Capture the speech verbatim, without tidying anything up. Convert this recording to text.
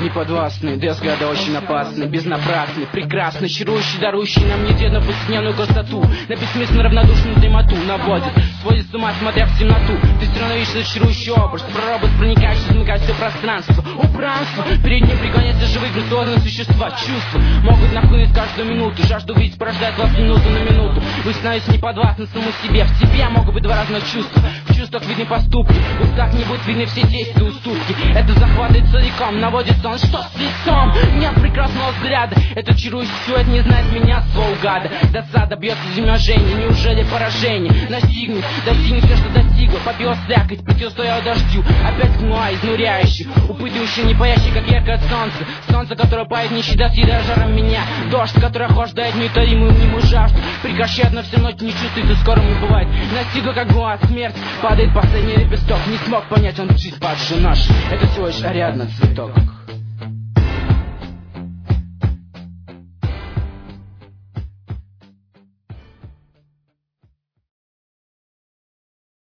Неподвластный, для взгляда очень опасный, безнапрасный, прекрасный, чарующий, дарующий нам неделю повседневную красоту. На бессмысленно равнодушную дремоту наводит, сводит с ума, смотря в темноту. Ты все равно видишь чарующий образ, проробот, проникающий, замыкает все пространство. Убранство, перед ним преклоняются живые грациозные существа. Чувства могут нахлынуть каждую минуту, жажду видеть порождает вас минуту на минуту. Вы становитесь неподвластны самому себе, в себе могут быть два разных чувства. В чувствах видны поступки, в устах не будут видны все действия уступки. Это захватывает целиком, наводит сон, что с лицом? Нет прекрасного взгляда, этот чарующий силуэт не знает меня, своего гада. Досада бьется изнеможение, неужели поражение настигнет, достигнет все, что достигло, побила слякоть, противостояла дождю, опять тьма изнуряющих, упытывающая, не паящий, как яркое солнце. Солнце, которое пает нищета, съедая жаром меня. Дождь, который охлаждает неутолимую мнимую жажду, прекращает, но все равно не чувствует и скоро не бывает. Настигла, как была смерть, падает последний лепесток. Не смог понять, он жизнь падший наш, это всего лишь Ариадна цветок.